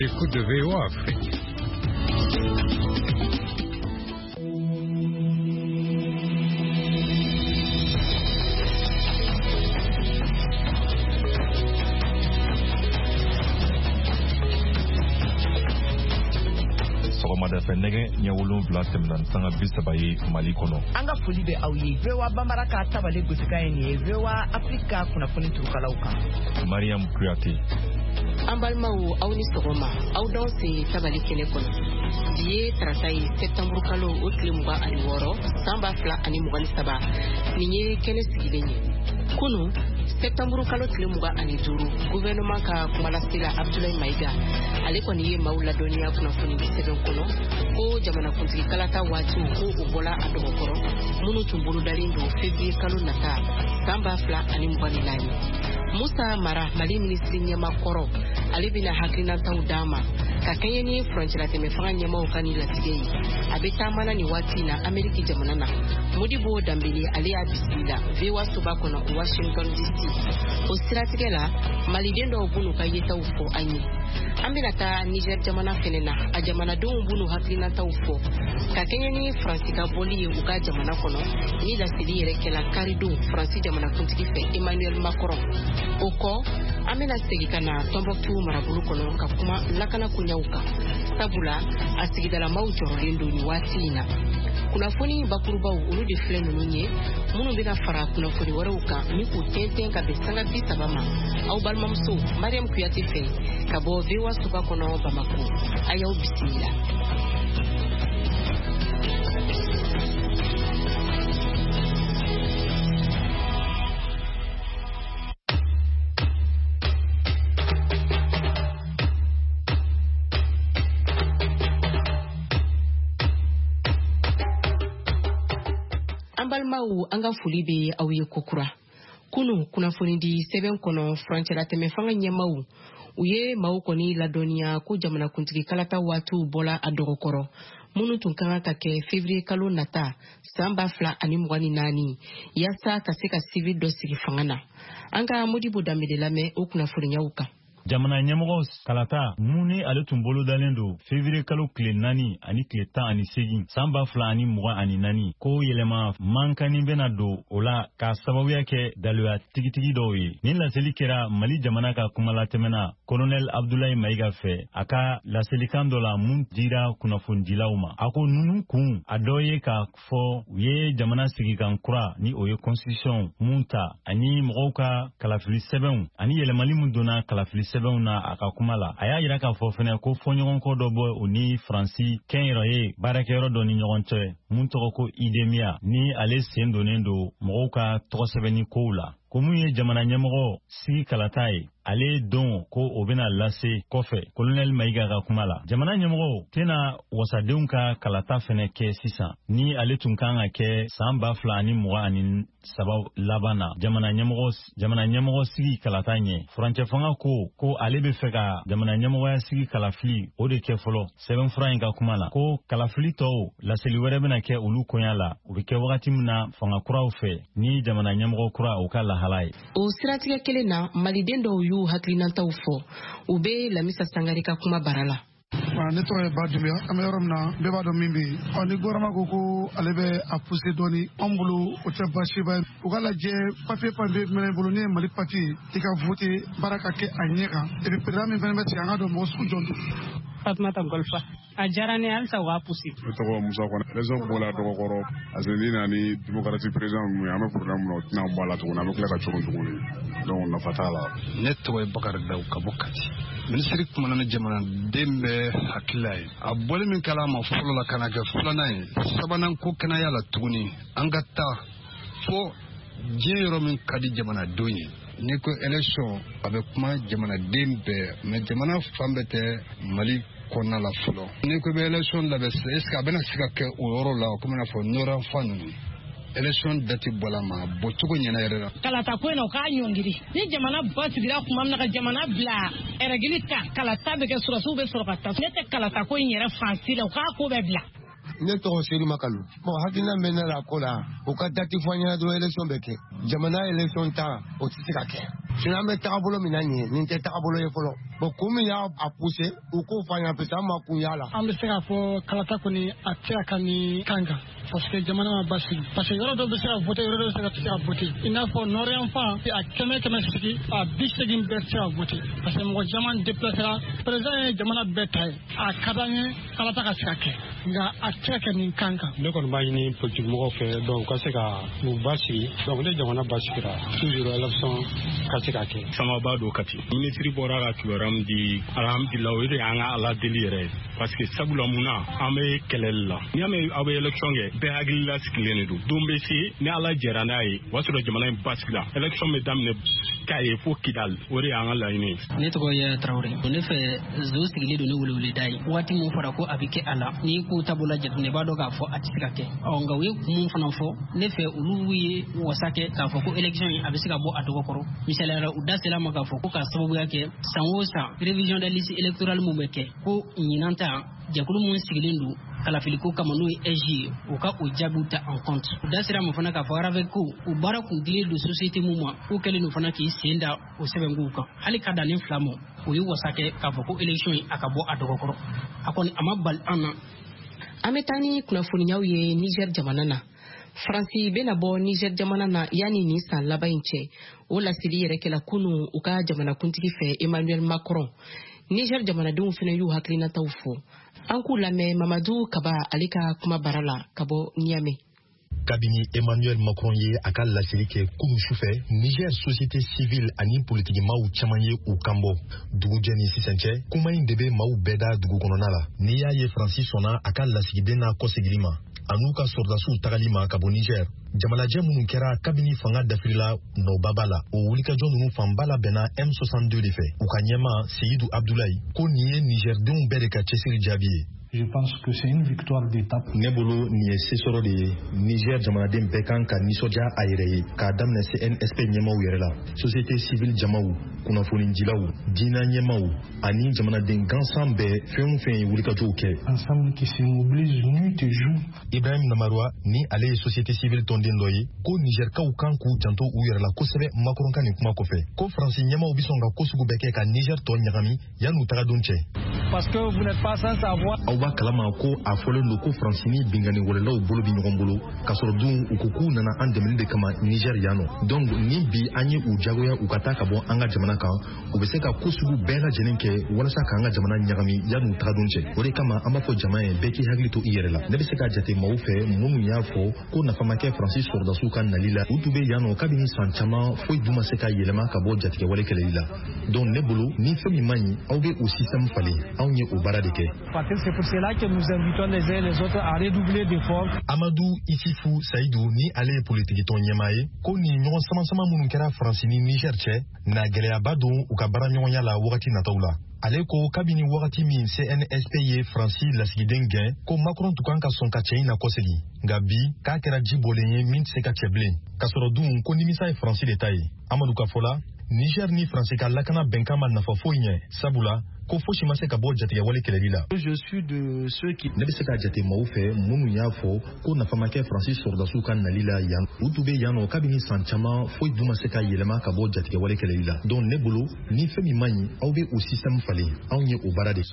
Écoute de VOA Afrique. Nege nyawulun fila tɛmɛna sanga 30 ye Mali kɔnɔ. An ka foli bɛ aw ye. VOA Bambara ka tabale gosikan ye VOA Afrika kunnafoni turukalaw kan. Mariam Kuyate. An balimaw aw ni sɔgɔma. Aw dɔn se tabale kɛnɛ kɔnɔ. Bi ye tarata ye septembre kalo o tile 26 san 2023. Nin ye kɛnɛ sigilen ye. Kunu septembre kalo tile 25 gouvernement ka kumalasela Abdoulaye Maiga ale kɔni ye maaw ladɔnniya kunnafoni sɛbɛn kɔnɔ ko jamanakuntigi kalata waati ko o bɔla a dɔgɔkɔrɔ minnu tun bolodalen don février kalo nata san 2024. Musa Mara Mali ministre ɲɛma kɔrɔ ale bɛna hakilinataw d'a ma ka kɛɲɛ ni frontière tɛmɛ fanga ɲɛmaw ka ni latigɛ ye a bɛ taamana ni waati na Amérique jamana na. Modibo Dambele ale y'a bisimila VOA soba kɔnɔ Washington DC. O siratigɛ la maliden dɔw b'u ka yetaw fɔ an ye. An bɛna taa Niger jamana fɛnɛ na a jamanadenw b'u hakilinataw fɔ ka kɛɲɛ ni Faransi ka bɔli ye u ka jamana kɔnɔ ni laseli yɛrɛ kɛla karidon Faransi jamanakuntigi fɛ Emmanuel Macron. O kɔ an bɛna segin ka na Tombouctou marabolo kɔnɔ ka kuma lakana koɲaw kan sabula a sigidalamaw jɔrɔlen don ni waati in na. Kunnafoni bakurubaw olu de filɛ ninnu ye minnu bɛna fara kunnafoni wɛrɛw kan ni k'u tɛntɛn ka bɛn sanga 30 ma aw balimamuso Mariam Kuyate fɛ ka bɔ VOA soba kɔnɔ Bamako a y'aw bisimila. Balmaw an ka foli bɛ aw ye kokura. Kunu kunnafoni di sɛbɛn kɔnɔ frontière tɛmɛ fanga ɲɛmaw u ye maaw kɔni ladɔnniya ko jamanakuntigi kalata waatiw bɔla a dɔgɔkɔrɔ minnu tun kan ka kɛ février kalo nata san 2024 yaasa ka se ka civil dɔ sigi fanga na. An ka Modibo Dambele lamɛn o kunnafoniyaw kan. Jamana ɲɛmɔgɔ kalata muni ale tun bolodalen don février kalo tile 4 ani tile 18 san 2024 ko yɛlɛma mankani bɛna don o la ka sababuya kɛ daloya tigitigi dɔw ye. Nin laseli kɛra Mali jamana ka kumalatɛmɛna Colonel Abdoulaye Maiga fɛ a ka laselikan dɔ la mun dira kunnafonidilaw ma. A ko nunu kun a dɔ ye k'a fɔ u ye jamana sigikan kura ni o ye constitution mun ta ani mɔgɔw ka kalafili sɛbɛnw ani yɛlɛmali mun donna kalafili sɛbɛnw na a ka kuma la. A y'a yira k'a fɔ fɛnɛ ko fɔɲɔgɔnkɔ dɔ bɔ o ni Faransi kɛnyɛrɛye baarakɛyɔrɔ dɔ ni ɲɔgɔn cɛ mun tɔgɔ ko IDEMIA ni ale sen donnen don mɔgɔw ka tɔgɔsɛbɛnni kow la. Ko mun ye jamana ɲɛmɔgɔ sigi kalata ye ale don ko o bɛna lase kɔfɛ Colonel Maiga ka kuma la. Jamana ɲɛmɔgɔ tɛna wasadenw ka kalata fɛnɛ kɛ sisan ni ale tun kan ka kɛ san 2023 laban na. Jamana ɲɛmɔgɔ sigi kalata ɲɛ furancɛ fanga ko ale bɛ fɛ ka jamana ɲɛmɔgɔya sigi kalafili o de kɛ fɔlɔ sɛbɛnfura in ka kuma la ko kalafili tɔw laseli wɛrɛ bɛna kɛ olu koɲa la u bɛ kɛ wagati min na fanga kuraw fɛ ni jamana ɲɛmɔgɔ kura o ka lahala ye. O siratigɛ kelen na maliden dɔw y'u hakilinataw fɔ u bɛ Lamisa Sangare ka kuma bara la. Ne tɔgɔ ye Ba Dunbiya an bɛ yɔrɔ min na bɛɛ b'a dɔn min bɛ yen ni gouvernement ko ale bɛ a pousser dɔɔni anw bolo o tɛ baasiba ye u ka lajɛ papier minɛ bolo ni ye Mali papier i ka voter baara ka kɛ a ɲɛ kan et puis président min fɛnɛ bɛ sigi an ka dɔn mɔgɔ sugu jɔn don. Fatumata Golfa a diyara ne halisa u b'a pousser. Ne tɔgɔ Musa Kɔnɛ réseau bɔla dɔgɔkɔrɔ parce que ni na ni démocratie président mun an bɛ problème min na o tɛna bɔ a la tuguni an bɛ tila ka coron tuguni donc nafa t'a la. Ne tɔgɔ ye Bakari Dawu ka bɔ Kati. Minisiri kumana ni jamanaden bɛ hakilila ye a bɔli min kɛla ma fɔlɔ la kana kɛ filanan ye sabanan ko kɛnɛya la tuguni an ka taa fo diɲɛ yɔrɔ min ka di jamanadenw ye ni ko élection a bɛ kuma jamanaden bɛɛ mais jamana fan bɛɛ tɛ Mali kɔnɔna la fɔlɔ ni ko bɛ élection labɛn est ce que a bɛna se ka kɛ o yɔrɔ la komi n'a fɔ Nord fan ninnu élection date bɔla ma bɔcogo ɲɛna yɛrɛ la. Kalata ko in na o k'a ɲɔngiri ni jamana ba sigira kuma min na ka jamana bila règle kan kalata bɛ kɛ sɔrɔsiw bɛ sɔrɔ ka taa ne tɛ kalata ko in yɛrɛ fansi la o k'a ko bɛɛ bila. Ne tɔgɔ Seydou Makalu bon hakilina bɛ ne la ko la o ka date fɔ an ɲɛna dɔrɔn élection bɛ kɛ jamana élection ta o tɛ se ka kɛ Sina me takabolo minanye ni te takabolo ye folo. Bo kumi ya a pousser ou ko fanya pesa ma kunyala. Am be se ka fo kalata ko ni atia kani kanga parce que jamana ma basi parce que yoro do be se ka voter yoro do se ka voter. Ina fo norian fa a keme siki a bisegin be se ka voter parce que mo jaman déplacera président jamana betay a kadanye kalata ka sake nga atia kani kanga. Ne kon ba ni politique mo fe donc ka se ka mu basi donc le jamana basi kira toujours élection ka se ka ke sama ba do kati ministre bora la turam di alhamdulillah o de anga ala delire parce que sabula muna ame kelella ni ame abe election ge be agila skilene do dombe si ni ala jerana yi waso do jamana baskila election me damne kaye fo kidal o de anga la ini ne to ya Traoré ne fe zo sigile do ne wulwule dai wati mu fara ko abike ala ni ku tabula jadne ba do ga fo atisika ke onga we mu fana fo ne fe uluwi wasake ka fo ko election yi abisika bo adogo koro misala udasela maka fo ko ka sababu yake sanwosa révision de liste électorale mu meke ko nyinanta jakulu mun sigilendu kala filiko kama no eji o ka o jabuta en compte dasira mo fana ka fara avec ko o bara ku dire de société mu ma ko kele no fana ki senda o sebengu ka hali kada ni flamo o yi wasake ka fo ko election akabo adogokoro akoni amabal ana ametani kuna funi nyaw ye Niger jamana na Fransi bena bo Niger jamana na yani ni san labainche o la sili yere kala kunu uka jamana kuntigi fe Emmanuel Macron Niger jamana dum fene yu haklina tawfo anku lame Mamadou Kaba alika kuma barala kabo Niamey kabini Emmanuel Macron ye aka lasiri ke kunu sufɛ Niger société civile ani politique maw caman ye u kanbɔ dugu jɛni sisancɛ kuma in de be maw bɛɛ da dugu kɔnɔna la ni y'a ye Fransi sɔnna aka lasigiden n'a kɔsegili ma an'u ka sɔrdasiw tagali ma ka bɔ Niger jamanajɛ minnu kɛra kabini fanga dafirila nɔbaba la o wulikajɔ ninnu fanba la bɛnna M62 de fɛ u ka ɲɛma Seydou Abdoulaye ko nin ye Nigerdenw bɛɛ de ka cɛsiri jaabi ye. Je pense que c'est une victoire d'étape. Nebolo ni ye sesoro de Niger jamanaden bɛɛ kan ka nisɔndiya a yɛrɛ ye k'a daminɛ CNSP ɲɛmaw yɛrɛ la société civile jamaw kunnafonidilaw diinɛ ɲɛmaw ani jamanaden gansan bɛɛ fɛn o fɛn ye wulikajɔw kɛ. Ensemble qui se mobilise nuit et jour. Ibrahim Namarwa ni ale ye société civile tɔnden dɔ ye ko Nigerkaw kan k'u janto u yɛrɛ la kosɛbɛ Macron ka nin kuma kɔfɛ ko Faransi ɲɛmaw bi sɔn ka ko sugu bɛɛ kɛ ka Niger tɔ ɲagami yan'u taga don cɛ. Parce que vous n'êtes pas sans savoir. B'a kalama ko a fɔlen don ko Faransi ni bingani wɛrɛlaw bolo bi ɲɔgɔn bolo ka sɔrɔ dun u ko k'u nana an dɛmɛli de kama Niger yan nɔ donc ni bi an ye u jagoya u ka taa ka bɔ an ka jamana kan u bɛ se ka ko sugu bɛɛ lajɛlen kɛ walasa k'an ka jamana ɲagami yan'u taga don cɛ o de kama an b'a fɔ jama ye bɛɛ k'i hakili to i yɛrɛ la ne bɛ se ka jate maaw fɛ minnu y'a fɔ ko nafa ma kɛ Faransi sɔrɔdasiw ka nali la u tun bɛ yan nɔ kabini san caman foyi dun ma se ka yɛlɛma ka bɔ jatigɛwale kɛlɛli la donc ne bolo ni fɛn min man ɲi aw bɛ o système falen anw ye o baara de kɛ. C'est pour cela que nous invitons les uns et les autres à redoubler d'efforts. Amadou Isifou Saïdou ni ale politique ton ɲɛmaa ye ko ni ɲɔgɔn sama minnu kɛra Faransi ni Niger cɛ na gɛlɛyaba don u ka baara ɲɔgɔnya la wagati nataw la. Ale ko kabini wagati min CNSP ye Faransi lasigiden gɛn ko Macron tun kan ka sɔn ka cɛ in na kɔsegi nka bi k'a kɛra ji bɔlen ye min tɛ se ka cɛ bilen ka sɔrɔ dun ko nimisa ye Faransi de ta ye. Amadou ka fɔ la Niger ni Faransi ka lakana bɛnkan ma nafa foyi ɲɛ sabula ko fosi ma se ka bɔ jatigɛwale kɛlɛli la. Je suis de ceux qui ne bɛ se ka jate maaw fɛ minnu y'a fɔ ko nafa ma kɛ Faransi sɔrɔdasiw ka nali la yan u tun bɛ yan nɔ kabini san caman foyi dun ma se ka yɛlɛma ka bɔ jatigɛwale kɛlɛli la donc ne bolo ni fɛn min man ɲi aw bɛ o système falen anw ye o baara de.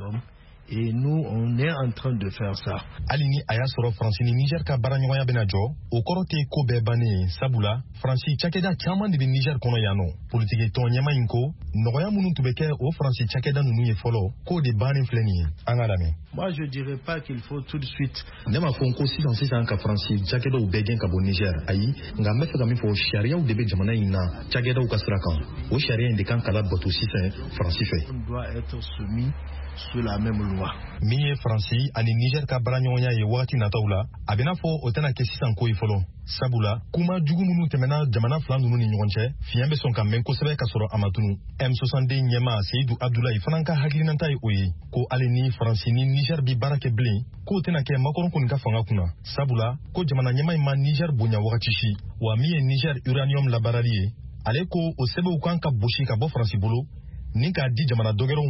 Et nous, on est en train de faire ça. Hali ni a y'a sɔrɔ Faransi ni Niger ka baaraɲɔgɔnya bɛna jɔ o kɔrɔ tɛ ko bɛɛ bannen sabula Faransi cakɛda caman de bɛ Niger kɔnɔ yan nɔ politiki tɔn ɲɛma in ko nɔgɔya minnu tun bɛ kɛ o Faransi cakɛda ninnu ye fɔlɔ k'o de bannen filɛ nin ye an ka lamɛn. Moi je dirais pas qu'il faut tout de suite. Ne m'a fɔ ko sisan ka Faransi cakɛdaw bɛɛ gɛn ka bɔ Niger ayi nka n bɛ fɛ ka min fɔ sariyaw de bɛ jamana in na cakɛdaw ka sira kan o sariya in de kan ka labato sisan Faransi fɛ. On doit être soumis sous la même loi. Min ye Faransi ani Niger ka baaraɲɔgɔnya ye wagati nataw la a bɛna fɔ o tɛna kɛ sisan ko ye fɔlɔ sabula kuma jugu minnu tɛmɛna jamana fila ninnu ni ɲɔgɔn cɛ fiɲɛ bɛ sɔn ka mɛn kosɛbɛ ka sɔrɔ a ma tunu M62 ɲɛma Seydou Abdoulaye fana ka hakilinata ye o ye ko hali ni Faransi ni Niger bi baara kɛ bilen k'o tɛna kɛ Macron kɔni ka fanga kunna sabula ko jamana ɲɛma in ma Niger bonya wagati si wa min ye Niger uranium labaarali ye ale ko o sɛbɛnw kan ka bosi ka bɔ Faransi bolo ni k'a di jamana dɔgɛrɛw ma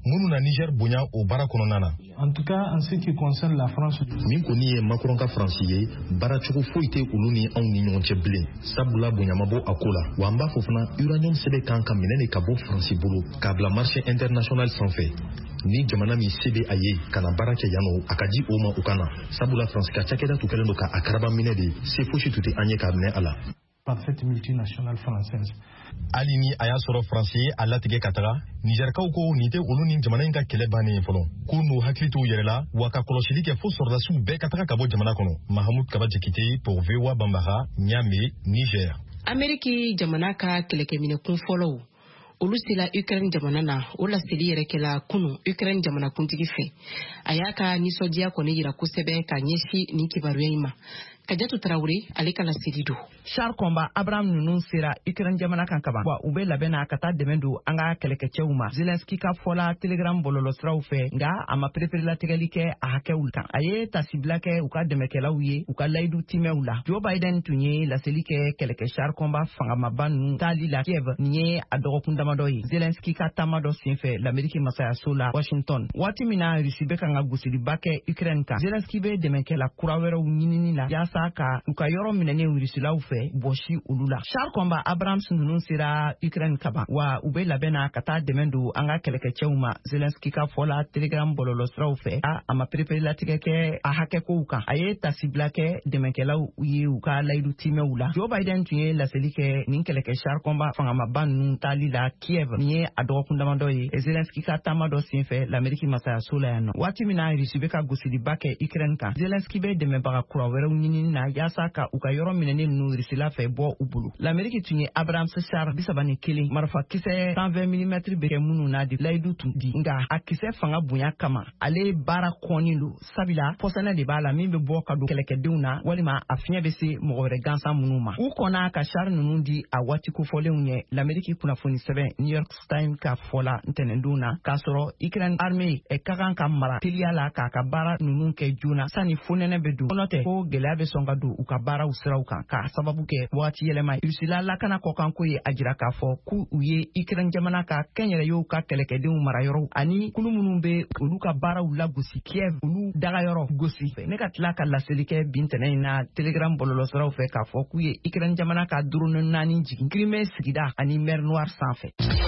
minnu na Niger bonya o baara kɔnɔna na. En tout cas, en ce qui concerne la France, min kɔni ye Macron ka Faransi ye baara cogo foyi tɛ olu ni anw ni ɲɔgɔn cɛ bilen sabula bonya ma bɔ a ko la wa an b'a fɔ fana uranium sɛbɛn kan ka minɛ de ka bɔ Faransi bolo k'a bila marché international sanfɛ ni jamana min se bɛ a ye ka na baara kɛ yan nɔ a ka di o ma u ka na sabula Faransi ka cakɛda tun kɛlen don ka a karaba minɛ de se fosi tun tɛ an ye k'a minɛ a la. Par cette multinationale française. hali ni a y'a sɔrɔ Faransi ye a latigɛ ka taga Nigerikaw ko nin tɛ olu ni jamana in ka kɛlɛ bannen ye fɔlɔ ko n'u hakili t'u yɛrɛ la wa ka kɔlɔsili kɛ fo sɔrɔdasiw bɛɛ ka taga ka bɔ jamana kɔnɔ. Mahamud Kaba Jakite pour VOA Bambara, Niamey, Niger. Ameriki jamana ka kɛlɛkɛminɛkun fɔlɔw olu sela Ukraine jamana na o laseli yɛrɛ kɛla kunu Ukraine jamana kuntigi fɛ a y'a ka nisɔndiya kɔni yira kosɛbɛ ka ɲɛsi nin kibaruya in ma. Kajatu Traoré ale ka laseli do. Char combat Abraham ninnu sera Ukraine jamana kan kaban wa u bɛ labɛn na ka taa dɛmɛ don an ka kɛlɛkɛcɛw ma. Zelensky ka fɔla Telegram bɔlɔlɔsiraw fɛ nka a ma pereperelatigɛli kɛ a hakɛw kan. A ye tasibila kɛ u ka dɛmɛkɛlaw ye u ka layidu timɛw la. Joe Biden tun ye laseli kɛ kɛlɛkɛ char combat fangamaba ninnu taali la Kiev nin ye a dɔgɔkun damadɔ ye. Zelensky ka taama dɔ senfɛ l'Amérique masayaso la Washington. Waati min na Rusi bɛ kan ka gosiliba kɛ Ukraine kan. Zelensky bɛ dɛmɛkɛla kura wɛrɛw ɲinini la ka u ka yɔrɔ minɛnen Rusilaw fɛ bɔsi olu la. Char combat Abrams ninnu sera Ukraine kaban wa u bɛ labɛn na ka taa dɛmɛ don an ka kɛlɛkɛcɛw ma. Zelensky ka fɔla Telegram bɔlɔlɔsiraw fɛ a ma pereperelatigɛ kɛ a hakɛkow kan. A ye tasibila kɛ dɛmɛkɛlaw ye u ka layidu timɛw la. Joe Biden tun ye laseli kɛ nin kɛlɛkɛ char combat fangamaba ninnu taali la Kiev nin ye a dɔgɔkun damadɔ ye. Zelensky ka taama dɔ senfɛ l'Amérique masayaso la yan nɔ. Waati min na Rusi bɛ ka gosiliba kɛ Ukraine kan. Zelensky bɛ dɛmɛbaga kura wɛrɛw ɲinini na yaasa ka u ka yɔrɔ minɛnen ninnu Rusila fɛ bɔ u bolo. L'Amérique tun ye Abrams char 31 marifa kisɛ 120 mm bɛ kɛ minnu na de layidu tun di nka a kisɛ fanga bonya kama ale baara kɔnnen don sabila pɔsɛnɛ de b'a la min bɛ bɔ ka don kɛlɛkɛdenw na walima a fiɲɛ bɛ se mɔgɔ wɛrɛ gansan minnu ma. U kɔnna ka char ninnu di a waati kofɔlenw ye l'Amérique kunnafoni sɛbɛn New York Times ka fɔla ntɛnɛndon na k'a sɔrɔ Ukraine armée ka kan ka mara teliya la k'a ka baara ninnu kɛ joona sani fonɛnɛ bɛ don. Kɔnɔtɛ ko gɛlɛya bɛ sɔn ka don u ka baaraw siraw kan k'a sababu kɛ waati yɛlɛma Rusila lakana kɔkanko ye a jira k'a fɔ k'u ye Ukraine jamana ka kɛnyɛrɛyew ka kɛlɛkɛdenw marayɔrɔw ani kulu minnu bɛ olu ka baaraw lagosi Kiev olu dagayɔrɔ gosi. Ne ka tila ka laseli kɛ bi ntɛnɛn in na Telegram bɔlɔlɔsiraw fɛ k'a fɔ k'u ye Ukraine jamana ka drone 4 jigin Crimée sigida ani Mer Noire sanfɛ.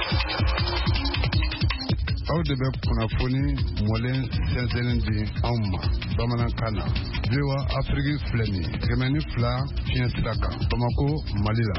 Aw de bɛ kunnafoni mɔlen sɛnsɛnlen di anw ma bamanankan na. VOA Afrique filɛ nin ye 102 fiɲɛ sira kan Bamako Mali la.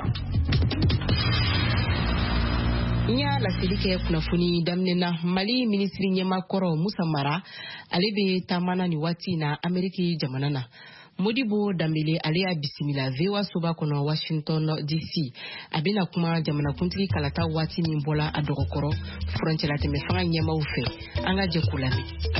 N y'a laseli kɛ kunnafoni daminɛ na Mali minisiri ɲɛmakɔrɔ Musa Mara ale bɛ taamana ni waati na Ameriki jamana na. Modibo Dambele ale y'a bisimila VOA soba kɔnɔ Washington DC a bɛna kuma jamanakuntigi kalata waati min bɔla a dɔgɔkɔrɔ furancɛla tɛmɛ fanga ɲɛmaw fɛ an ka jɛ k'u lamɛn.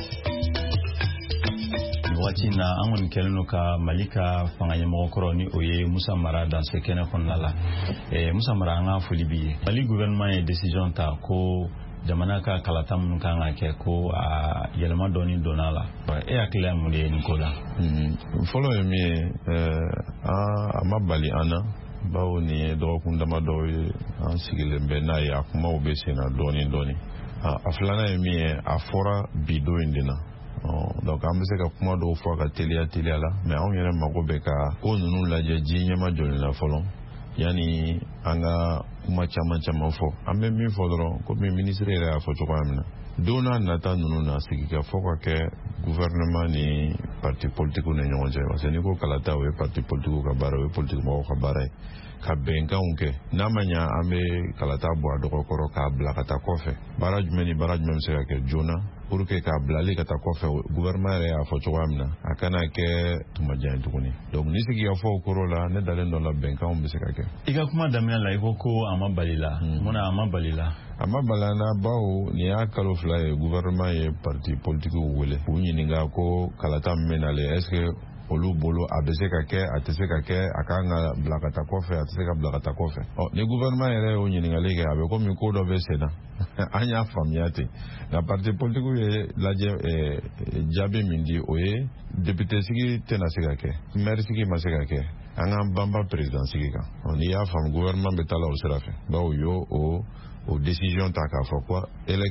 Waati na an kɔni kɛlen don ka Mali ka fanga ɲɛmɔgɔkɔrɔ ni o ye Musa Mara dan se kɛnɛ kɔnɔna la. Musa Mara an ka foli b'i ye. Mali gouvernement ye décision ta ko jamana ka kalata minnu kan ka kɛ ko a yɛlɛma dɔɔni donna la. E hakili ye mun de ye nin ko la? Fɔlɔ ye min ye a ma bali an na bawo nin ye dɔgɔkun damadɔ ye an sigilen bɛ n'a ye a kumaw bɛ sen na dɔɔni dɔɔni. A filanan ye min ye a fɔra bi don in de na. Donc an bɛ se ka kuma dɔw fɔ ka teliya la mais anw yɛrɛ mago bɛ ka ko ninnu lajɛ ji ɲɛma jɔlen la fɔlɔ yani an ka kuma caman fɔ. An bɛ min fɔ dɔrɔn komi ministre yɛrɛ y'a fɔ cogoya min na don n'a nata ninnu na sigi ka fɔ ka kɛ gouvernement ni parti politique ni ɲɔgɔn cɛ parce que n'i ko kalata o ye parti politique ka baara o ye politique mɔgɔw ka baara ye ka bɛnkanw kɛ n'a ma ɲa an bɛ kalata bɔ a dɔgɔkɔrɔ k'a bila ka taa kɔfɛ baara jumɛn ni baara jumɛn bɛ se ka kɛ joona pour que k'a bilali ka taa kɔfɛ gouvernement yɛrɛ y'a fɔ cogoya min na a kana kɛ tumajan ye tuguni donc ni sigi ka fɔ o kɔrɔ la ne dalen dɔ la bɛnkanw bɛ se ka kɛ. I ka kuma daminɛ la i ko ko a ma bali la munna a ma bali la? A ma bali la bawo nin y'a kalo 2 ye gouvernement ye parti politique wele k'u ɲininka ko kalata min bɛ nalen est ce que olu bolo a bɛ se ka kɛ a tɛ se ka kɛ a kan ka bila ka taa kɔfɛ a tɛ se ka bila ka taa kɔfɛ. Ni gouvernement yɛrɛ y'o ɲininkali kɛ a bɛ komi ko dɔ bɛ sen na an y'a faamuya ten nka parti politique ye lajɛ jaabi min di o ye député sigi tɛna se ka kɛ maire sigi ma se ka kɛ an k'an banba président sigi kan n'i y'a faamu gouvernement bɛ taa la o sira fɛ bawo y'o o décision ta k'a fɔ quoi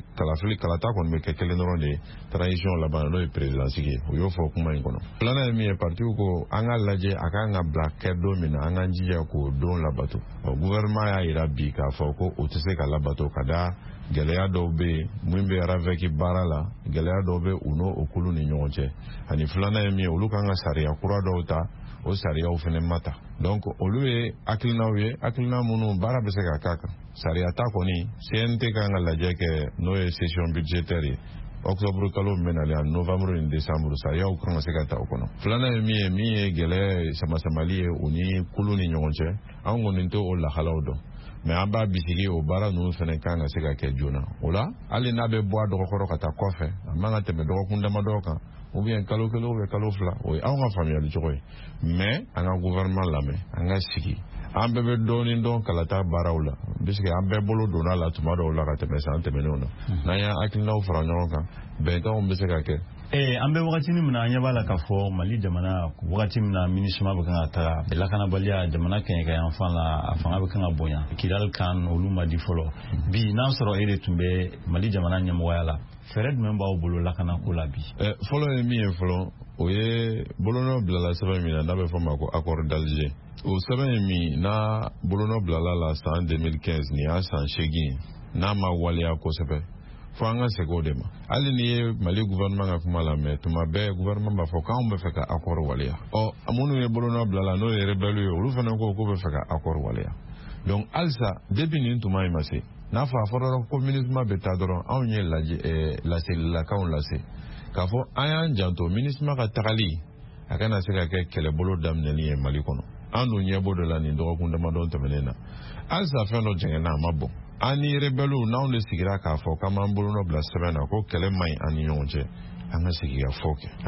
kalata kɔni bɛ kɛ kelen dɔrɔn de transition laban n'o ye présidentielle ye o y'o fɔ kuma in kɔnɔ. Filanan ye min ye parti ko an ka lajɛ a kan ka bila kɛ don min na an ka jija k'o don labato. Gouvernement y'a yira bi k'a fɔ ko o tɛ se ka labato ka da gɛlɛya dɔw bɛ yen mun bɛ ravɛki baara la gɛlɛya dɔw bɛ u n'o o kulu ni ɲɔgɔn cɛ ani filanan ye min ye olu kan ka sariya kura dɔw ta o sariyaw fana ma ta donc olu ye hakilinaw ye hakilina minnu baara bɛ se ka k'a kan sariya ta kɔni CNT kan ka lajɛ kɛ n'o ye session budgétaire ye octobre kalo min bɛnalen yan novembre ni décembre sariyaw kan ka se ka ta o kɔnɔ. Filanan ye min ye gɛlɛya samasamali ye u ni kulu ni ɲɔgɔn cɛ an kɔni tɛ o lahalaw dɔn mais an b'a bisigi o baara ninnu fana kan ka se ka kɛ joona o la hali n'a bɛ bɔ a dɔgɔkɔrɔ ka taa kɔfɛ a man ka tɛmɛ dɔgɔkun damadɔ kan ou bien kalo kelen ou bien kalo fila o ye anw ka faamuyali cogo ye mais an ka gouvernement lamɛn an ka sigi an bɛɛ bɛ dɔɔnin dɔn kalata baaraw la puisque an bɛɛ bolo donna la tuma dɔw la ka tɛmɛ san tɛmɛnenw na n'an y'a hakilinaw fara ɲɔgɔn kan bɛnkanw bɛ se ka kɛ. An bɛ wagati min na an ɲɛ b'a la k'a fɔ Mali jamana wagati min na MINUSMA bɛ kan ka taga lakanabaliya jamana kɛɲɛ ka yan fan la a fanga bɛ kan ka bonya Kidal kan olu ma di fɔlɔ bi n'a sɔrɔ e de tun bɛ Mali jamana ɲɛmɔgɔya la fɛɛrɛ jumɛn b'aw bolo lakanako la bi. Fɔlɔ ye min ye fɔlɔ o ye bolonɔ bilala sɛbɛn min na n'a bɛ fɔ ma ko accord d'Alger o sɛbɛn ye min n'a bolonɔ bilala la san 2015 nin y'a san 8 n'a ma waleya kosɛbɛ fo an ka segin o de ma hali ni ye Mali gouvernement ka kuma lamɛn tuma bɛɛ gouvernement b'a fɔ k'anw bɛ fɛ ka accord waleya minnu ye bolonɔ bilala n'o ye rebelle ye olu fana ko k'u bɛ fɛ ka accord waleya donc halisa depuis nin tuma in ma se n'a fɔ a fɔra ko MINUSMA bɛ taa dɔrɔn anw ye laselilakaw lase k'a fɔ an y'an janto MINUSMA ka tagali a kana se ka kɛ kɛlɛbolo daminɛli ye Mali kɔnɔ an dun ɲɛ b'o de la nin dɔgɔkun damadɔ tɛmɛnen na halisa fɛn dɔ jɛngɛnna a ma bɔn an ni rebelliw n'anw de sigira k'a fɔ k'an b'an bolonɔ bila sɛbɛn na ko kɛlɛ man ɲi an ni ɲɔgɔn cɛ an ka sigi ka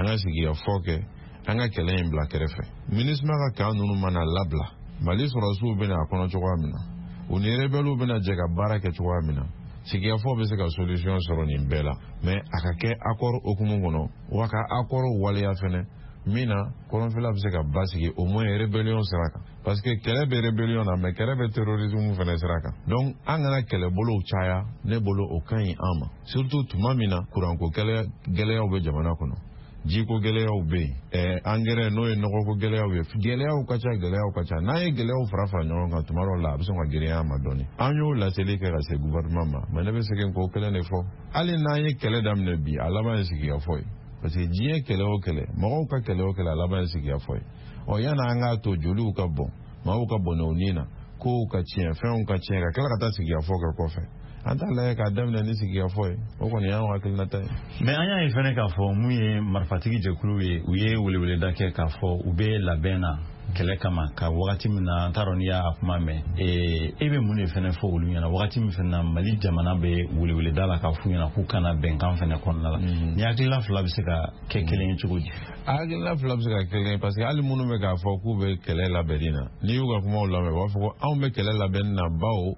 fɔ kɛ an ka kɛlɛ in bila kɛrɛfɛ MINUSMA ka kan ninnu mana labila Mali sɔrɔsiw bɛna a kɔnɔ cogoya min na u ni rebelliw bɛna jɛ ka baara kɛ cogoya min na sigikafɔ bɛ se ka solution sɔrɔ nin bɛɛ la mais a ka kɛ accord hukumu kɔnɔ wa ka accord waleya fɛnɛ min na kɔnɔfila bɛ se ka basigi au moins rébellion sira kan parce que kɛlɛ bɛ rébellion na mais kɛlɛ bɛ terrorisme fɛnɛ sira kan donc an kana kɛlɛbolow caya ne bolo o ka ɲi an ma surtout tuma min na kuranko gɛlɛyaw bɛ jamana kɔnɔ jiko gɛlɛyaw bɛ yen engrais n'o ye nɔgɔko gɛlɛyaw ye gɛlɛyaw ka ca n'an ye gɛlɛyaw fara ɲɔgɔn kan tuma dɔw la a bɛ sɔn ka girinya an ma dɔɔni an y'o laseli kɛ ka se gouvernement ma mais ne bɛ segin k'o kelen de fɔ hali n'an ye kɛlɛ daminɛ bi a laban ye sigikafɔ ye parce que diɲɛ kɛlɛ o kɛlɛ mɔgɔw ka kɛlɛ o kɛlɛ a laban ye sigikafɔ ye yanni an k'a to joliw ka bɔn maaw ka bɔn o nin na kow ka tiɲɛ fɛnw ka tiɲɛ ka tila ka taa sigikafɔ kɛ kɔfɛ an t'a lajɛ k'a daminɛ ni sigikafɔ ye o kɔni y'anw hakilinata ye. mais an y'a ye fɛnɛ k'a fɔ mun ye marifatigi jɛkulu ye u ye weleweleda kɛ k'a fɔ u bɛ labɛn na kɛlɛ kama ka wagati min na an t'a dɔn n'i y'a kuma mɛn e bɛ mun de fɛnɛ fɔ olu ɲɛna wagati min fɛnɛ na Mali jamana bɛ weleweleda la k'a f'u ɲɛna k'u kana bɛnkan fɛnɛ kɔnɔna la ni hakilina fila bɛ se ka kɛ kelen ye cogo di. hakilina fila bɛ se ka kɛ kelen ye parce que hali minnu bɛ k'a fɔ k'u bɛ kɛlɛ labɛnni na n'i y'u ka kumaw lamɛn u b'a fɔ ko anw bɛ kɛlɛ labɛnni na bawo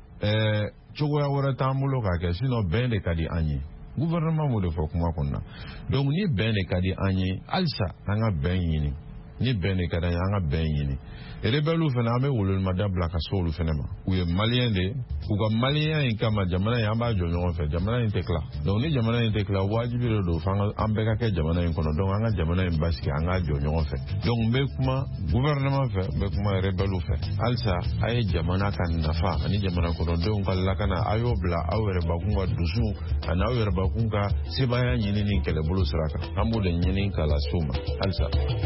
cogoya wɛrɛ t'an bolo k'a kɛ sinon bɛn de ka di an ye gouvernement m'o de fɔ kuma kɔnɔna donc ni bɛn de ka di an ye halisa an ka bɛn ɲini ni bɛn de ka di an ye an ka bɛn ɲini rebelliw fana an bɛ welemada bila ka se olu fana ma u ye maliyɛn de u ka maliyɛnya in kama jamana in an b'a jɔ ɲɔgɔn fɛ jamana in tɛ tila donc ni jamana in tɛ tila wajibi de don f'an an bɛɛ ka kɛ jamana in kɔnɔ donc an ka jamana in basigi an k'a jɔ ɲɔgɔn fɛ donc n bɛ kuma gouvernement fɛ n bɛ kuma rebelliw fɛ halisa a ye jamana ka nafa ani jamana kɔnɔdenw ka lakana a y'o bila aw yɛrɛbakun ka dusu ani aw yɛrɛbakun ka sebaaya ɲini ni kɛlɛbolo sira kan an b'o de ɲini k'a lase u ma halisa.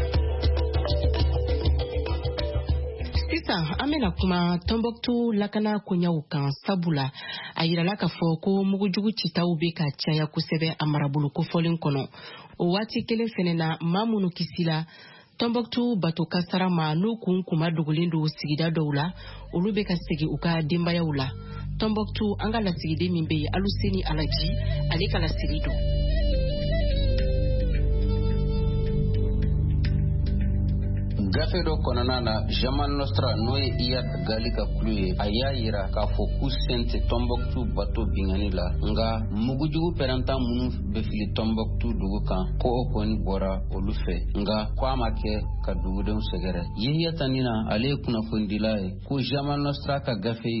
Sisan an bɛna kuma Tombouctou lakana koɲaw kan sabula a yirala k'a fɔ ko mugujugu citaw bɛ ka caya kosɛbɛ a marabolo kofɔlen kɔnɔ o waati kelen fɛnɛ na maa minnu kisila Tombouctou bato kasara ma n'u kun kuma dogolen don sigida dɔw la olu bɛ ka segin u ka denbayaw la Tombouctou an ka lasigiden min bɛ yen Aluseni Alaji ale ka lasiri don. gafe dɔ kɔnɔna na Jaman Nostra n'o ye Iyad Gali ka kulu ye a y'a yira k'a fɔ k'u sen tɛ Tombouctou bato bingani la nka mugujugu pɛrɛntan minnu bɛ fili Tombouctou dugu kan ko o kɔni bɔra olu fɛ nka ko a ma kɛ ka dugudenw sɛgɛrɛ Yehiya Tanina ale ye kunnafonidila ye ko Jaman Nostra ka gafe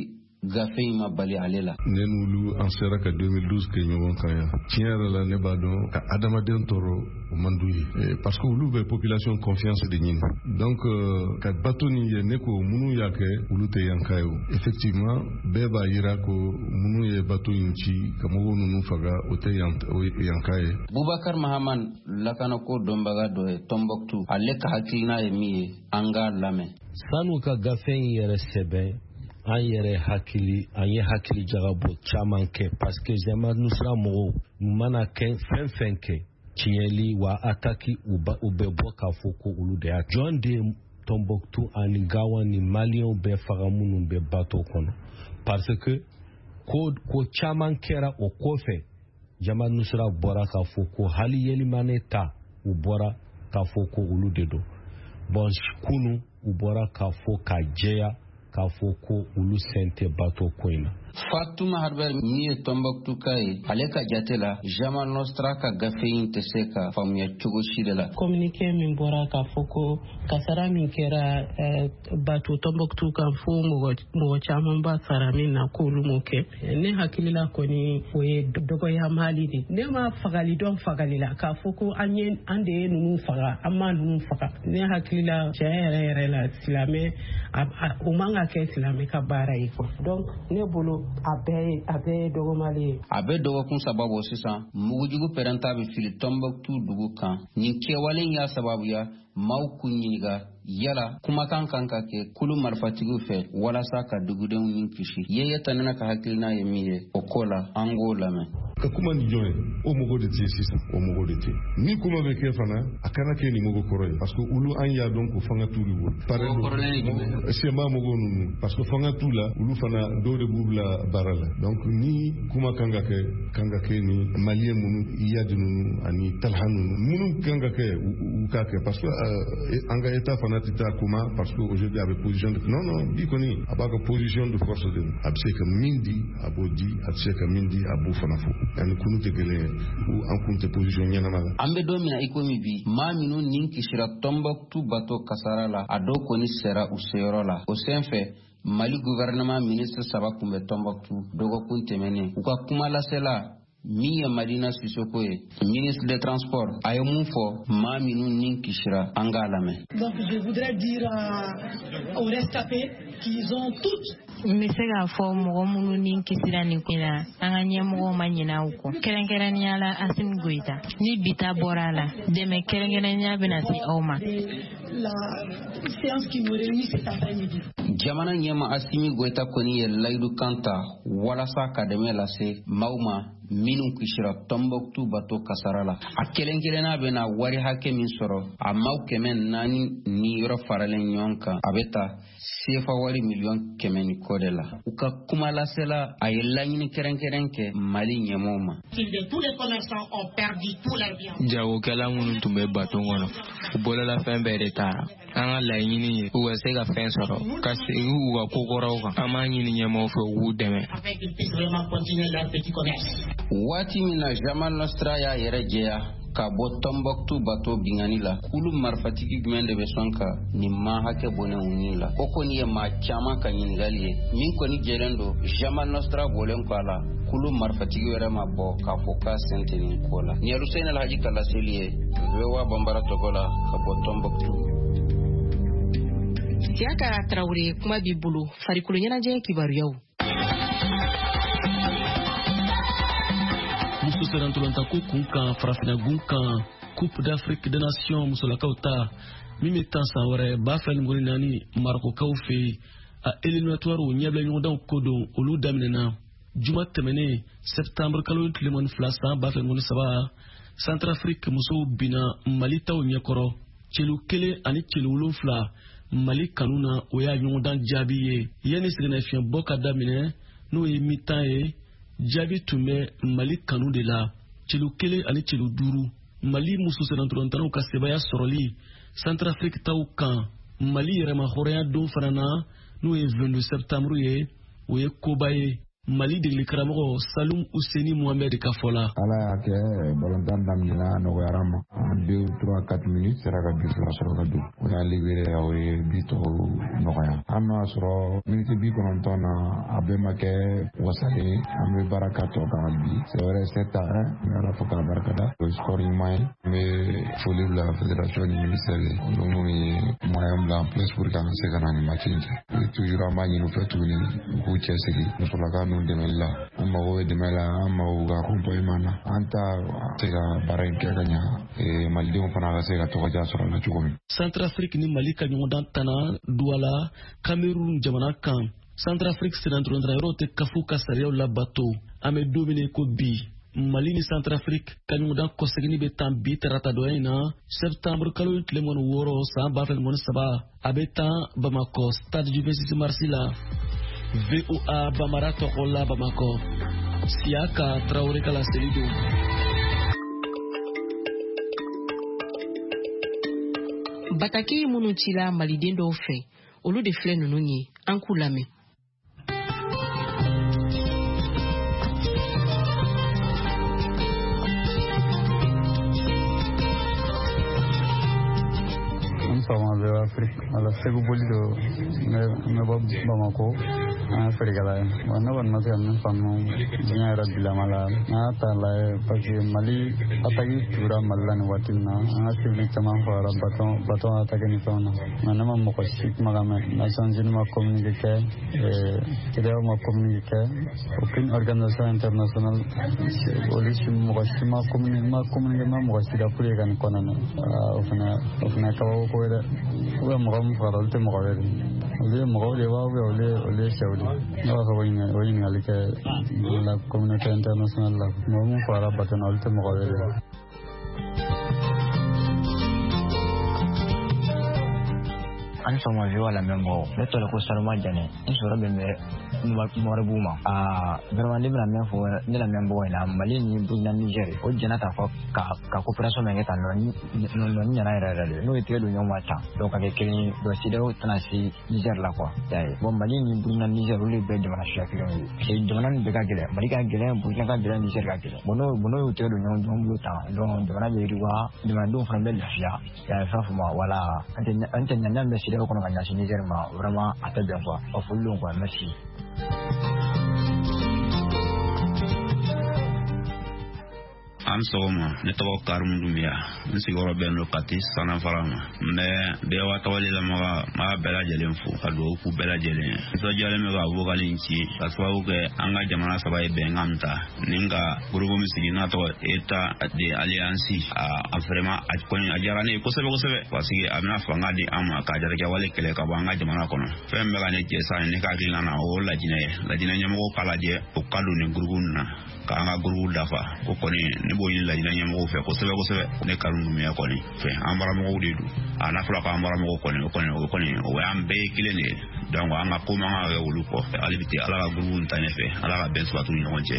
gafe in ma bali ale la. Ne n'ulu an sera ka 2012 kɛ ɲɔgɔn kan yan. Tiɲɛ yɛrɛ la ne b'a dɔn ka adamaden tɔɔrɔ o man d'u ye. Parce que olu bɛ population confiance de ɲini. Donc ka bateau nin ye ne ko minnu y'a kɛ olu tɛ yanka ye o. Effectivement bɛɛ b'a yira ko minnu ye bateau in ci ka mɔgɔw ninnu faga o tɛ yanka ye. Bubakar Mahaman lakana ko dɔnbaga dɔ ye Tombouctou ale ka hakilina ye min ye an k'a lamɛn. Sanu ka gafe in yɛrɛ sɛbɛn an ye hakili jagabɔ caman kɛ parce que Jama Nusra mɔgɔw mana kɛ fɛn fɛn kɛ tiɲɛli wa ataki u bɛ bɔ k'a fɔ ko olu de y'a jɔn de Tombouctou ani Gawan ni Maliens bɛɛ faga minnu bɛ bateau kɔnɔ parce que ko caman kɛra o kɔfɛ Jama Nusra bɔra k'a fɔ ko hali yelimane ta u bɔra k'a fɔ ko olu de don bon kunu u bɔra k'a fɔ ka jɛya k'a fɔ ko olu sen tɛ bateau ko in na. Fatuma Harbert min ye Tombouctou ka ye ale ka jate la Jama Nostra ka gafe in tɛ se ka faamuya cogo si de la. Communiqué min bɔra k'a fɔ ko kasara min kɛra bateau Tombouctou kan fo mɔgɔ caman ba sara min na k'olu m'o kɛ ne hakili la kɔni o ye dɔgɔyamali de ne ma fagali dɔn fagali la k'a fɔ ko an de ye ninnu faga an ma ninnu faga ne hakili la tiɲɛ yɛrɛ la silamɛ o man ka kɛ silamɛ ka baara ye donc ne bolo a bɛɛ dɔgɔmali ye. A bɛ dɔgɔkun sababu sisan mugujugu pɛrɛnta bɛ fili Tombouctou dugu kan nin kɛwale y'a sababuya maaw k'u ɲininka yala kumakan kan ka kɛ kulu marifatigiw fɛ walasa ka dugudenw ni kisi yeye tanina ka hakilina ye min ye o ko la an k'o lamɛn. Ka kuma ni jɔn ye o mɔgɔ de tɛ sisan o mɔgɔ de tɛ ni kuma bɛ kɛ fana a kana kɛ ni mɔgɔ kɔrɔ ye parce que olu an y'a dɔn ko fanga t'u bolo sɛma mɔgɔw ninnu parce que fanga t'u la olu fana dɔw de b'u bila baara la donc ni kuma kan ka kɛ ni maliyɛn minnu iyadi ninnu ani talha ninnu minnu kan ka kɛ u k'a kɛ parce que an ka état fana tɛ taa kuma parce que aujourd'hui a bɛ position de non bi kɔni a b'a ka position de force de a bɛ se ka min di a b'o di a tɛ se ka min di a b'o fana fɔ ani kunu tɛ kelen ye an kun tɛ position ɲɛnama la. An bɛ don min na i komi bi maa minnu ni kisira Tombouctou bateau kasara la a dɔw kɔni sera u seyɔrɔ la o sen fɛ Mali gouvernement ministre saba kun bɛ Tombouctou dɔgɔkun tɛmɛnen u ka kuma lasela min ye Madina Sissoko ye ministre des transports a ye mun fɔ maa minnu ni kisira an k'a lamɛn. Donc je voudrais dire aux rescapés qu'ils ont toutes n bɛ se k'a fɔ mɔgɔ minnu ni kisira nin ko in na an ka ɲɛmɔgɔw ma ɲinɛ u kɔ kɛrɛnkɛrɛnnenya la Asimi Goita ni bita bɔra a la dɛmɛ kɛrɛnkɛrɛnnenya bɛna se aw ma. Jamana ɲɛma Asimi Goita kɔni ye layidu kan ta walasa ka dɛmɛ lase maaw ma minnu kisira Tombouctou bateau kasara la a kelen-kelenna bɛna wari hakɛ min sɔrɔ a maaw 400 ni yɔrɔ faralen ɲɔgɔn kan a bɛ ta sefa wari miliyɔn 100 ni kɔ de la u ka kuma lasela a ye laɲini kɛrɛnkɛrɛn kɛ Mali ɲɛmɔgɔw ma. Jagokɛla minnu tun bɛ bateau kɔnɔ u bolola fɛn bɛɛ de taara an ka laɲini ye u ka se ka fɛn sɔrɔ ka segin u ka kokɔrɔw kan an b'a ɲini ɲɛmɔgɔw fɛ u k'u dɛmɛ. Waati min na Jama Nostra y'a yɛrɛ jɛya ka bɔ Tombouctou bateau bingani la kulu marifatigi jumɛn de bɛ sɔn ka nin maa hakɛ bɔnɛ u ni la o kɔni ye maa caman ka ɲininkali ye min kɔni jɛlen don Jama Nostra bɔlen kɔ a la kulu marifatigi wɛrɛ ma bɔ k'a fɔ k'a sen tɛ nin ko la nin ye Hussein Alhaji Kalaseli ye VOA Bambara tɔgɔ la ka bɔ Tombouctou. Siaka Traoré kuma b'i bolo farikolo ɲɛnajɛ kibaruyaw. Muso serantolanta ko kun kan farafinagun kan Coupe d'Afrique des Nations musolakaw ta min bɛ tan san wɛrɛ ba fila ni naani Marokokaw fɛ a éliminatoire ɲɛbila ɲɔgɔndanw ko don olu daminɛna juma tɛmɛnen septembre kalo tile 12 san ba fila ni saba Centrafrique musow bina Mali taw ɲɛkɔrɔ celu 1 ani celu 7 Mali kanu na o y'a ɲɔgɔndan jaabi ye yanni sɛgɛnnafiɲɛ bɔ ka daminɛ n'o ye mi-temps ye jaabi tun bɛ Mali kanu de la celu 1 ani celu 5 Mali muso serantolantanaw ka sebaya sɔrɔli Centrafrique taw kan Mali yɛrɛma hɔrɔnya don fana na n'o ye 22 septembre ye o ye koba ye Mali degli karamɔgɔ Salum Ouseni Mohamed Kafola. Ala y'a kɛ balontan daminɛna nɔgɔyara ma 2, 3, 4 minutes sera ka bi fila sɔrɔ ka don o y'a libéré o ye bi tɔ nɔgɔya an n'a sɔrɔ miniti 90 na a bɛɛ ma kɛ wasalen an bɛ baara ka tɔ kan bi c'est vrai c'est à n bɛ Ala fo k'a barikada o ye sport ɲuman ye n bɛ foli bila fédération ni ministère ye olu minnu ye moyen bila en place pour que an ka se ka na nin match in kɛ toujours an b'a ɲini u fɛ tuguni u k'u cɛsiri musolaka ninnu dɛmɛli la an mago bɛ dɛmɛ la an mago ka accompagnement na an ta se ka baara in kɛ ka ɲa malidenw fana ka se ka tɔgɔja sɔrɔ la cogo min. Centrafrique ni Mali ka ɲɔgɔndan tana Douala Cameroun jamana kan Centrafrique senatɔrɔndara yɔrɔ tɛ kafu ka sariyaw labato an bɛ don min ko bi Mali ni Centrafrique ka ɲɔgɔndan kɔsegini bɛ tan bi tarata dɔ in na septembre kalo tile 6 san 2013 a bɛ tan Bamako stade du 26 mars la VOA Bamara tɔgɔ la Bamako Siaka Traoré kala selido. Bataki minnu cila maliden dɔw fɛ olu de filɛ ninnu ye an k'u lamɛn. Sama bɛ Afrique wala segu boli do me bɔ Bamako an ferigala wa ne kɔni ma se ka min faamu diɲɛ yɛrɛ bilama la n'a ta lajɛ parce que Mali ataki tugura Mali la nin waati min na an ka civil caman fagara baton ataki ni fɛnw na mais ne ma mɔgɔ si kuma ka mɛn Nations Unies ma communiqué kɛ CEDEAO ma communiqué kɛ aucune organisation internationale olu si mɔgɔ si ma communiqué ma mɔgɔ si ka pour que ka nin kɔnɔna o fana kabako ko ye dɛ ou bien mɔgɔ min fagara olu tɛ mɔgɔ wɛrɛ olu ye mɔgɔw de wa ou bien olu ye sɛw de ne b'a fɛ o ɲininkali kɛ la communauté internationale la mɔgɔ min fagara bato na olu tɛ mɔgɔ wɛrɛ an sɔgɔma viwa lamɛnbɔ ne tɔgɔ ko Saluma Jane n sɔrɔ bɛ Mɔribu ma vraiment ne bɛna min fɔ ne lamɛnbɔ in na Mali ni Burkina Niger o jɛna k'a fɔ ka coopération min kɛ tan nɔni ɲɛna yɛrɛ de n'o ye tigɛ don ɲɔgɔn ma tan donc ka kɛ kelen donc CEDEAO tɛna se Niger la quoi bon Mali ni Burkina Niger olu bɛɛ jamana suguya kelen ye parce que jamana nin bɛɛ ka gɛlɛn Mali ka gɛlɛn Burkina ka gɛlɛn Niger ka gɛlɛn bon n'o y'o tigɛ don ɲɔgɔn bolo tan donc jamana bɛ yiriwa jamanadenw fana bɛ lafiya y'a fɛn fɔ ma voilà an tɛ ɲaniya bɛ CEDEAO kɔnɔ ka ɲɛsin Niger ma vraiment a tɛ bɛn quoi o foli don quoi merci. an sɔgɔma ne tɔgɔ Karimu Dunbiya n sigiyɔrɔ bɛn don Kati Sanafara ma n bɛ bɛɛ wa tɔgɔli lamɛnbaga n b'a bɛɛ lajɛlen fo ka dugawu k'u bɛɛ lajɛlen ye nisɔndiyalen bɛ ka vokali in ci ka sababu kɛ an ka jamana saba ye bɛnkan min ta ni ka gurupu min sigi n'a tɔgɔ État de Alliance a vraiment a kɔni a diyara ne ye kosɛbɛ kosɛbɛ parce que a bɛna fanga di an ma ka jatigɛ wale kɛlɛ ka bɔ an ka jamana kɔnɔ fɛn bɛ ka ne jɛ sa ne ka hakilina na o lajinɛ ye lajinɛ ɲɛmɔgɔw k'a lajɛ o ka don nin gurupu nin na k'an ka gurupu dafa o kɔni ne b'o ɲini lajinɛ ɲɛmɔgɔw fɛ kosɛbɛ kosɛbɛ ne Karimu Dunbiya kɔni fɛ an baramɔgɔw de don a n'a fɔra k'an baramɔgɔw kɔni o y'an bɛɛ ye kelen de ye donc an ka ko man kan ka kɛ olu kɔ hali bi Ala ka gurupu nin ta ɲɛfɛ Ala ka bɛn sabati u ni ɲɔgɔn cɛ.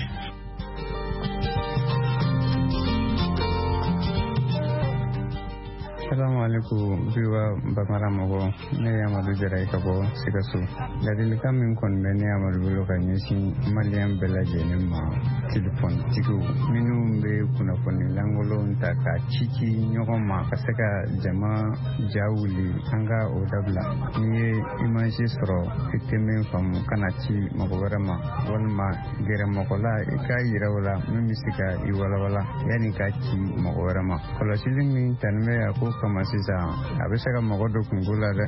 Assalamu alaikum biwa Bamara mɔgɔ ne ye Amadu Jara ye ka bɔ Sikaso ladilikan min kɔni bɛ ne Amadu bolo ka ɲɛsin maliyɛn bɛɛ lajɛlen ma telefɔnitigiw minnu bɛ kunnafoni lankolonw ta ka ci ɲɔgɔn ma ka se ka jama ja wuli an ka o dabila n'i ye image sɔrɔ i tɛ min faamu kana ci mɔgɔ wɛrɛ ma walima gɛrɛ mɔgɔ la i k'a yira o la min bɛ se ka i walawala yanni ka ci mɔgɔ wɛrɛ ma kɔlɔsili min tani bɛ a ko kama sisan a bɛ se ka mɔgɔ dɔ kungo la dɛ.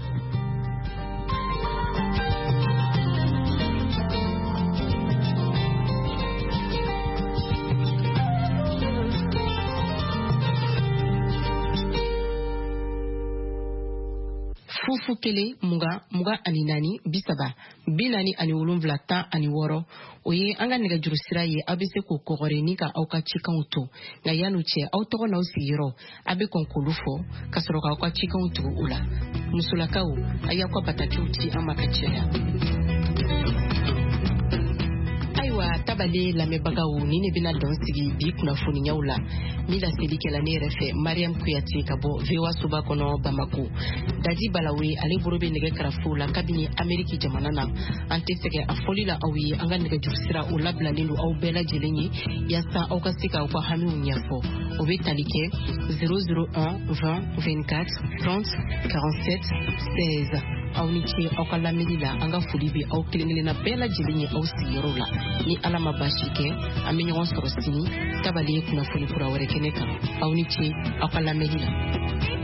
Fufu kele muga ani nani bisaba binani ani wolonvila 16 o ye an ka nɛgɛjuru sira ye a bɛ se k'o kɔgɔri ni ka aw ka cikanw to nka yan'u cɛ aw tɔgɔ n'aw sigiyɔrɔ a bɛ kɔn k'olu fɔ ka sɔrɔ k'aw ka cikanw tugu u la musolakaw a y'aw ka batakiw ci an ma ka caya. Ayiwa ayiwa tabale lamɛbagaw ni ne bɛna dɔn sigi bi kunnafoniyaw la min laselikɛla ne yɛrɛ fɛ Mariam Kuyate ka bɔ VOA soba kɔnɔ Bamako. Dadi Balawe ale bolo bɛ nɛgɛ karafow la kabini Ameriki jamana na. An tɛ sɛgɛ a fɔli la aw ye an ka nɛgɛjuru sira o labilalen don aw bɛɛ lajɛlen ye yaasa aw ka se k'aw ka hamiw ɲɛfɔ. O bɛ tali kɛ 001 20 24 30 47 16. aw ni ce aw ka lamɛnni la an ka foli bɛ aw kelen-kelenna bɛɛ lajɛlen ye aw sigiyɔrɔ la. Ni Ala ma baasi kɛ an bɛ ɲɔgɔn sɔrɔ sini tabali kunnafoni kura wɛrɛ kɛnɛ kan. Aw ni ce aw ka lamɛnni la.